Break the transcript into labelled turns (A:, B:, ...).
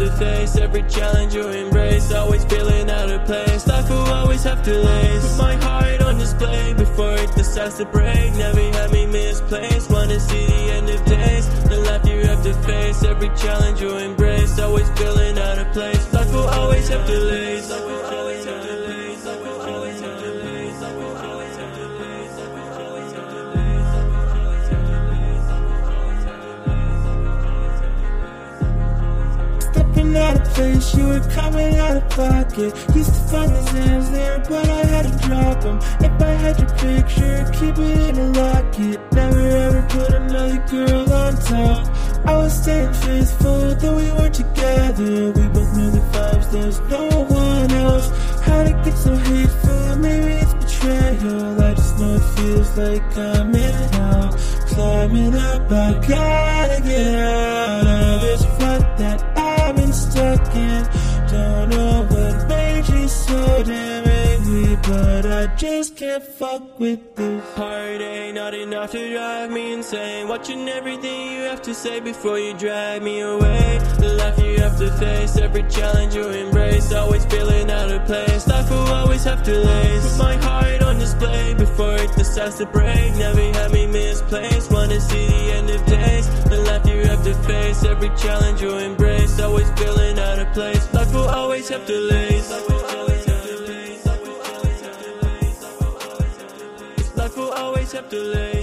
A: to face every challenge you embrace. Always feeling out of place, life will always have to lace. Put my heart on display before it decides to break. Never had me misplaced, wanna see the end of days. The life you have to face, every challenge you embrace. Always feeling out of place, life will always have to lace. Life will always have to lace, life will always have to lace, life will always have to lace, life will always have to lace, life will always have to lace, life will always have to lace.
B: Stepping out of place, you were coming out of pocket. Used to find these hands there, but I had to drop them. If I had your picture, keep it in a locket. Never ever put another girl on top. I was staying faithful, though we weren't together. We both knew the vibes, there's no one else. How'd it get so hateful? Maybe it's betrayal. I just know it feels like I'm in hell. Climbing up, I gotta get out of this rut that I've been stuck in. Don't know what made you so damn angry, but I just can't fuck with this.
A: Heart ain't not enough to drive me insane. Watching everything you have to say before you drag me away. The life you have to face, every challenge you embrace. Always feeling out of place, life will always have to lace. Put my heart on display before it decides to break. Never had me misplaced, wanna see the end of days. The life you have to face, every challenge you embrace. Always feeling out of place, life will always have to lace. Life will always have to lace, life will always have to lace, life will always have to lace, life will always have to lace.